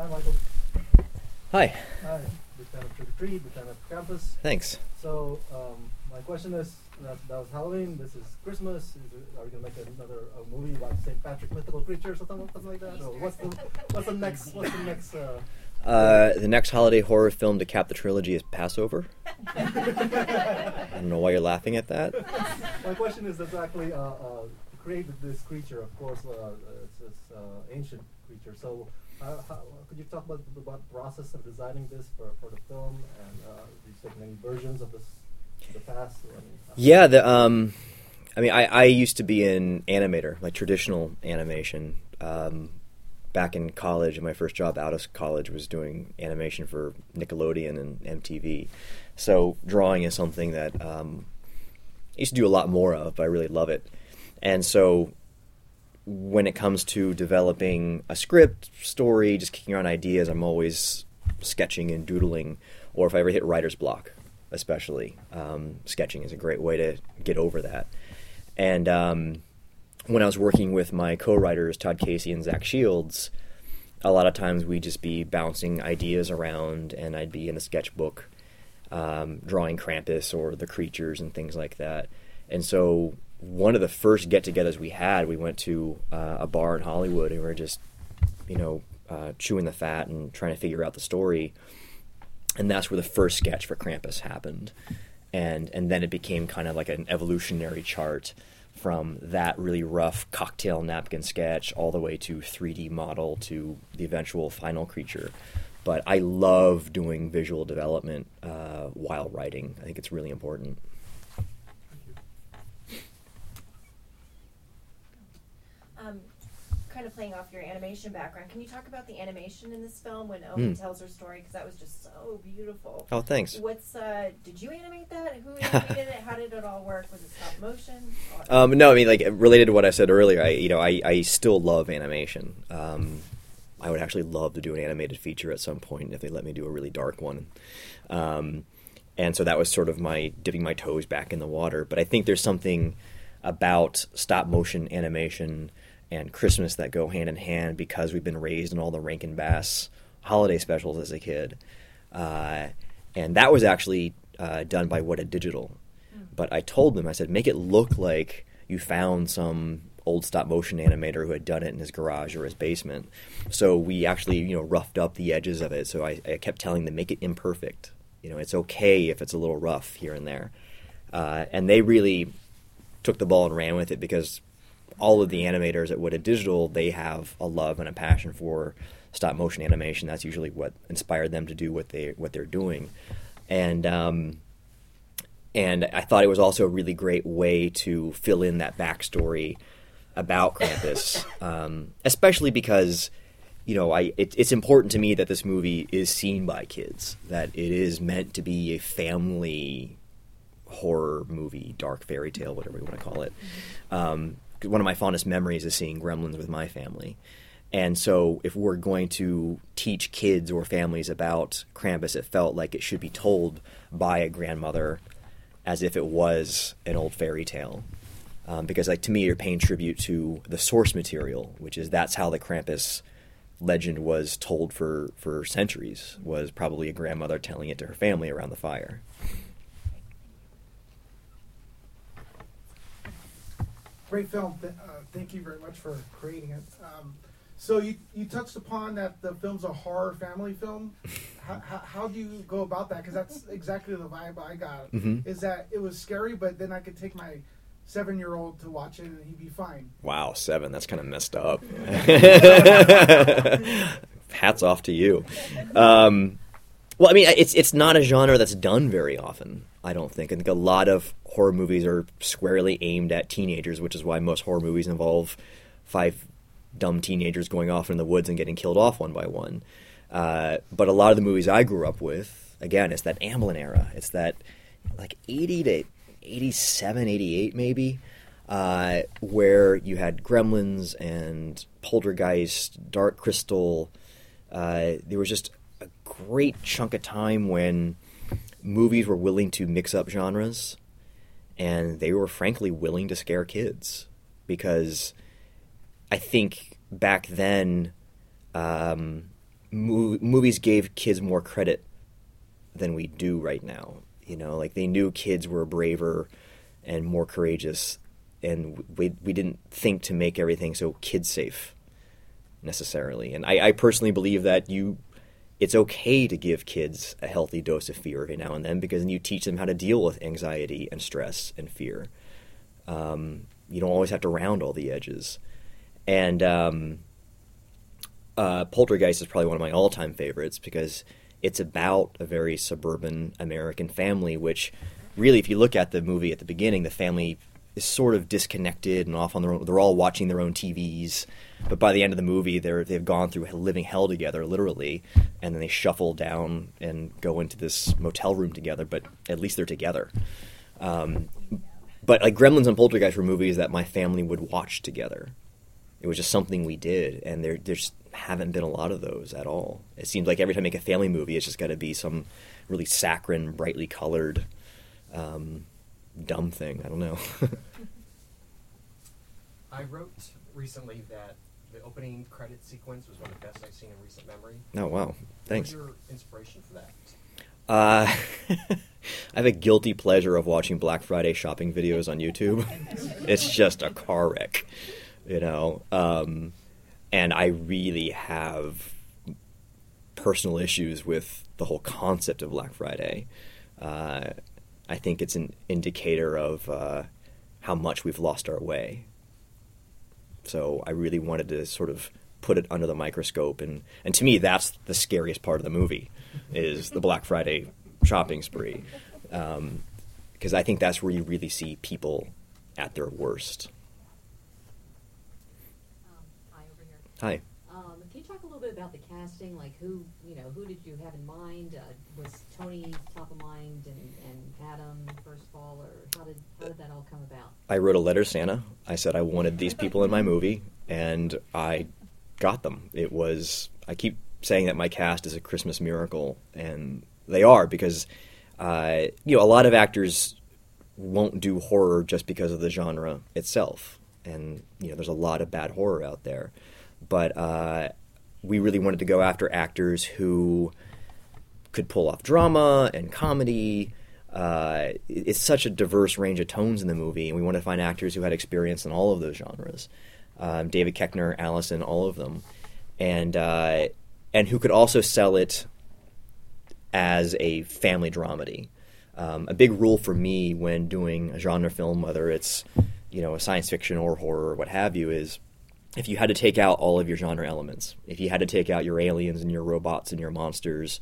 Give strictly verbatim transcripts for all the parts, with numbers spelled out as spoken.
Hi, Michael. Hi. Hi. Big fan of Trick or Treat, big fan of Campus. Thanks. So, um, my question is, that, that was Halloween, this is Christmas, is there, are we going to make another a movie about Saint Patrick, mythical creature, or something, something like that? Or what's the, what's the next, what's the next, uh... Uh, the next holiday horror film to cap the trilogy is Passover. I don't know why you're laughing at that. My question is exactly, uh, uh, created this creature, of course, uh, it's this uh, ancient creature, so uh, how, could you talk about, about the process of designing this for, for the film, and uh, you taken any versions of this, the past? Or any, uh, Yeah, the um, I mean, I, I used to be an animator, like traditional animation. Um, back in college, my first job out of college was doing animation for Nickelodeon and M T V. So drawing is something that um, I used to do a lot more of, but I really love it. And so when it comes to developing a script, story, just kicking around ideas, I'm always sketching and doodling, or if I ever hit writer's block, especially, um, sketching is a great way to get over that. And um, when I was working with my co-writers, Todd Casey and Zach Shields, a lot of times we'd just be bouncing ideas around, and I'd be in the sketchbook um, drawing Krampus or the creatures and things like that. And so one of the first get-togethers we had, we went to uh, a bar in Hollywood, and we were just, you know, uh, chewing the fat and trying to figure out the story. And that's where the first sketch for Krampus happened. And and then it became kind of like an evolutionary chart from that really rough cocktail napkin sketch all the way to three D model to the eventual final creature. But I love doing visual development uh, while writing. I think it's really important. Um, kind of playing off your animation background, can you talk about the animation in this film when Elfie mm. tells her story? Because that was just so beautiful. Oh, thanks. What's uh, did you animate that? Who animated it? How did it all work? Was it stop motion? Um, no, I mean, like related to what I said earlier, I you know I, I still love animation. Um, I would actually love to do an animated feature at some point if they let me do a really dark one. Um, and so that was sort of my dipping my toes back in the water. But I think there's something about stop motion animation and Christmas that go hand in hand because we've been raised in all the Rankin Bass holiday specials as a kid. Uh, and that was actually uh, done by What a Digital. Mm. But I told them, I said, make it look like you found some old stop-motion animator who had done it in his garage or his basement. So we actually, you know, roughed up the edges of it. So I, I kept telling them, make it imperfect. You know, it's okay if it's a little rough here and there. Uh, and they really took the ball and ran with it because all of the animators at What a Digital, they have a love and a passion for stop motion animation. That's usually what inspired them to do what they what they're doing, and um, and I thought it was also a really great way to fill in that backstory about Krampus, um, especially because you know I it, it's important to me that this movie is seen by kids, that it is meant to be a family horror movie, dark fairy tale, whatever you want to call it. Um, one of my fondest memories is seeing Gremlins with my family. And so if we're going to teach kids or families about Krampus, it felt like it should be told by a grandmother as if it was an old fairy tale. Um, because like to me, you're paying tribute to the source material, which is that's how the Krampus legend was told for, for centuries, was probably a grandmother telling it to her family around the fire. Great film. Th- uh, thank you very much for creating it. Um, so you, you touched upon that the film's a horror family film. how, how, how do you go about that? Because that's exactly the vibe I got. Mm-hmm. Is that it was scary, but then I could take my seven-year-old to watch it and he'd be fine. Wow, seven. That's kind of messed up. Hats off to you. Um, well, I mean, it's it's not a genre that's done very often, I don't think. I think a lot of horror movies are squarely aimed at teenagers, which is why most horror movies involve five dumb teenagers going off in the woods and getting killed off one by one. Uh, but a lot of the movies I grew up with, again, it's that Amblin era. It's that like eighty to eighty-seven, eighty-eight maybe, uh, where you had Gremlins and Poltergeist, Dark Crystal. Uh, there was just a great chunk of time when movies were willing to mix up genres, and they were frankly willing to scare kids, because I think back then um, mo- movies gave kids more credit than we do right now. You know, like they knew kids were braver and more courageous, and we we didn't think to make everything so kid safe necessarily. And I, I personally believe that you, it's okay to give kids a healthy dose of fear every now and then, because then you teach them how to deal with anxiety and stress and fear. Um, you don't always have to round all the edges. And um, uh, Poltergeist is probably one of my all-time favorites because it's about a very suburban American family, which really, if you look at the movie at the beginning, the family is sort of disconnected and off on their own. They're all watching their own T Vs. But by the end of the movie, they're, they've gone through living hell together, literally, and then they shuffle down and go into this motel room together, but at least they're together. Um, but like Gremlins and Poltergeist were movies that my family would watch together. It was just something we did, and there there just haven't been a lot of those at all. It seems like every time I make a family movie, it's just got to be some really saccharine, brightly colored, um, dumb thing. I don't know. I wrote recently that the opening credit sequence was one of the best I've seen in recent memory. Oh, wow. Thanks. What was your inspiration for that? Uh, I have a guilty pleasure of watching Black Friday shopping videos on YouTube. It's just a car wreck, you know. Um, and I really have personal issues with the whole concept of Black Friday. Uh, I think it's an indicator of uh, how much we've lost our way. So I really wanted to sort of put it under the microscope, and, and to me, that's the scariest part of the movie, is the Black Friday shopping spree, because um, I think that's where you really see people at their worst. Um, hi, over here. Hi. Um, can you talk a little bit about the casting? Like, who you know, who did you have in mind? Uh, was Tony top of mind, and, and Adam first of all, or how did how did that all come about? I wrote a letter to Santa. I said I wanted these people in my movie, and I got them. It was, I keep saying that my cast is a Christmas miracle, and they are, because uh, you know, a lot of actors won't do horror just because of the genre itself, and you know, there's a lot of bad horror out there, but uh, we really wanted to go after actors who could pull off drama and comedy. Uh, it's such a diverse range of tones in the movie, and we wanted to find actors who had experience in all of those genres. Um, David Koechner, Allison, all of them, and uh, and who could also sell it as a family dramedy. Um, a big rule for me when doing a genre film, whether it's, you know, a science fiction or horror or what have you, is if you had to take out all of your genre elements, if you had to take out your aliens and your robots and your monsters,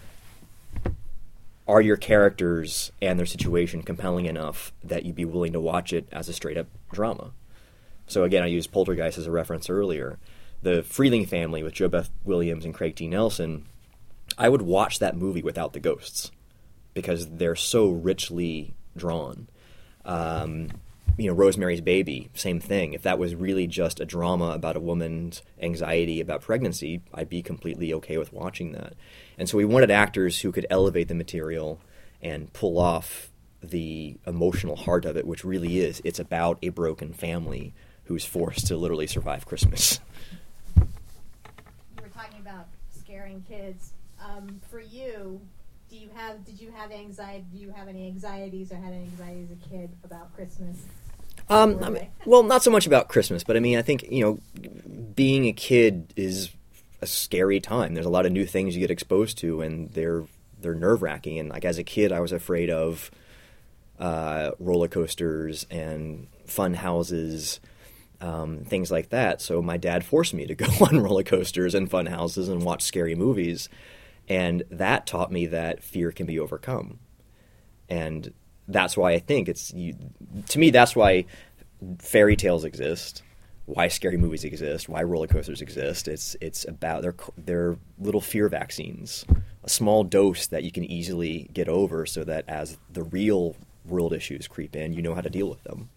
are your characters and their situation compelling enough that you'd be willing to watch it as a straight-up drama? So again, I used Poltergeist as a reference earlier. The Freeling family with Jo Beth Williams and Craig T. Nelson, I would watch that movie without the ghosts because they're so richly drawn. Um, you know, Rosemary's Baby, same thing. If that was really just a drama about a woman's anxiety about pregnancy, I'd be completely okay with watching that. And so we wanted actors who could elevate the material and pull off the emotional heart of it, which really is, it's about a broken family who's forced to literally survive Christmas. You were talking about scaring kids. Um, for you, do you have? Did you have anxiety? Do you have any anxieties or had any anxiety as a kid about Christmas? Um, I mean, well, not so much about Christmas, but I mean, I think, you know, being a kid is a scary time. There's a lot of new things you get exposed to, and they're they're nerve wracking. And like as a kid, I was afraid of uh, roller coasters and fun houses. Um, things like that. So my dad forced me to go on roller coasters and fun houses and watch scary movies. And that taught me that fear can be overcome. And that's why I think it's, you, to me, that's why fairy tales exist, why scary movies exist, why roller coasters exist. It's it's about, they're, they're little fear vaccines, a small dose that you can easily get over so that as the real world issues creep in, you know how to deal with them.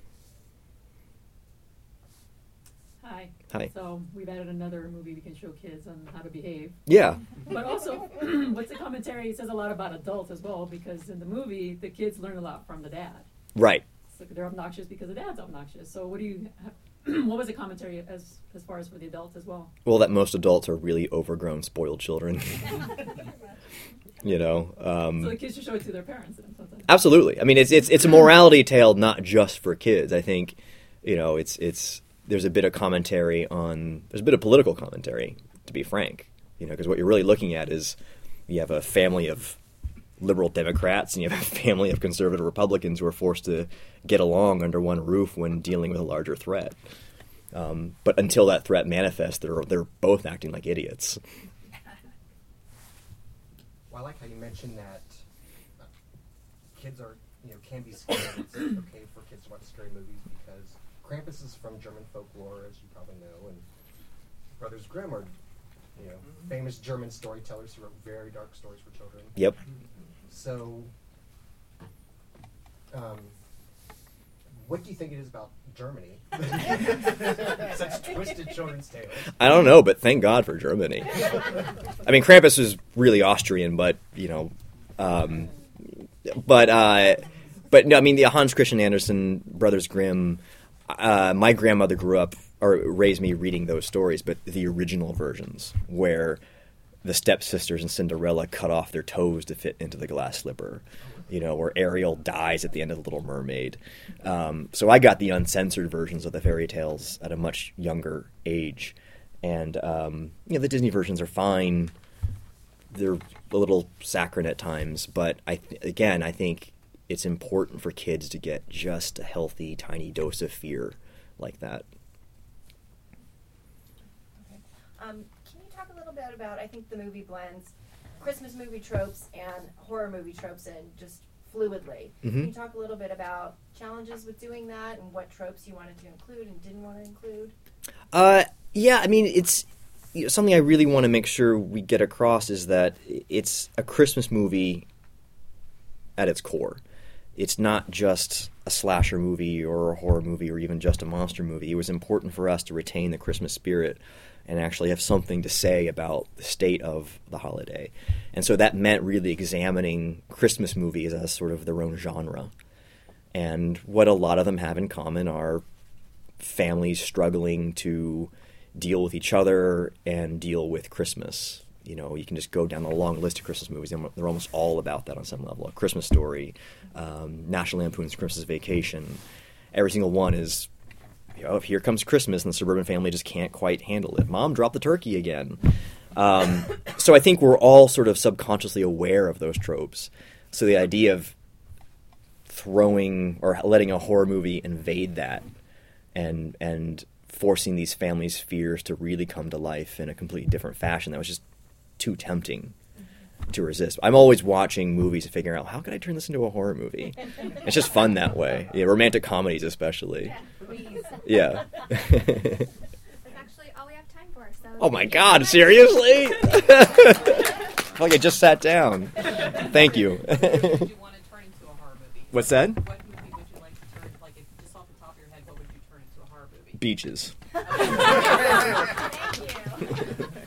Hi. Hi. So we've added another movie we can show kids on how to behave. Yeah. But also, what's the commentary? It says a lot about adults as well, because in the movie, the kids learn a lot from the dad. Right. So they're obnoxious because the dad's obnoxious. So what do you what was the commentary as as far as for the adults as well? Well, that most adults are really overgrown, spoiled children. You know, um, So the kids should show it to their parents. And something. absolutely. I mean, it's it's it's a morality tale, not just for kids. I think, you know, it's it's there's a bit of commentary on there's a bit of political commentary, to be frank. You know, because what you're really looking at is you have a family of liberal Democrats and you have a family of conservative Republicans who are forced to get along under one roof when dealing with a larger threat. Um, but until that threat manifests, they're they're both acting like idiots. Well, I like how you mentioned that uh, kids are, you know, can be scared. It's okay for kids to watch scary movies because Krampus is from German folklore, as you probably know, and Brothers Grimm are, you know, famous German storytellers who wrote very dark stories for children. Yep. So, um, what do you think it is about Germany? Such twisted children's tales. I don't know, but thank God for Germany. I mean, Krampus was really Austrian, but you know, um, but uh, but no, I mean the Hans Christian Andersen, Brothers Grimm. Uh, my grandmother grew up or raised me reading those stories, but the original versions where the stepsisters and Cinderella cut off their toes to fit into the glass slipper, you know, where Ariel dies at the end of The Little Mermaid. Um, so I got the uncensored versions of the fairy tales at a much younger age. And, um, you know, the Disney versions are fine. They're a little saccharine at times. But, I th- again, I think it's important for kids to get just a healthy, tiny dose of fear like that. Okay. Um, can you talk a little bit about, I think the movie blends Christmas movie tropes and horror movie tropes in just fluidly. Mhm. Can you talk a little bit about challenges with doing that and what tropes you wanted to include and didn't want to include? Uh, yeah, I mean, it's you know, something I really want to make sure we get across is that it's a Christmas movie at its core. It's not just a slasher movie or a horror movie or even just a monster movie. It was important for us to retain the Christmas spirit and actually have something to say about the state of the holiday. And so that meant really examining Christmas movies as sort of their own genre. And what a lot of them have in common are families struggling to deal with each other and deal with Christmas. You know, you can just go down the long list of Christmas movies. and They're almost all about that on some level. A Christmas Story, um, National Lampoon's Christmas Vacation. Every single one is, you know, here comes Christmas, and the suburban family just can't quite handle it. Mom, drop the turkey again. Um, so I think we're all sort of subconsciously aware of those tropes. So the idea of throwing or letting a horror movie invade that and and forcing these families' fears to really come to life in a completely different fashion, that was just too tempting to resist. I'm always watching movies and figuring out, how could I turn this into a horror movie? It's just fun that way. Yeah, romantic comedies especially. Yeah, please. Yeah. That's actually all we have time for. So Oh my God, seriously? I feel like I just sat down. Thank you. What movie would you want to turn into a horror movie? What's that? What movie would you like to turn, like, if, just off the top of your head, what would you turn into a horror movie? Beaches. Thank you.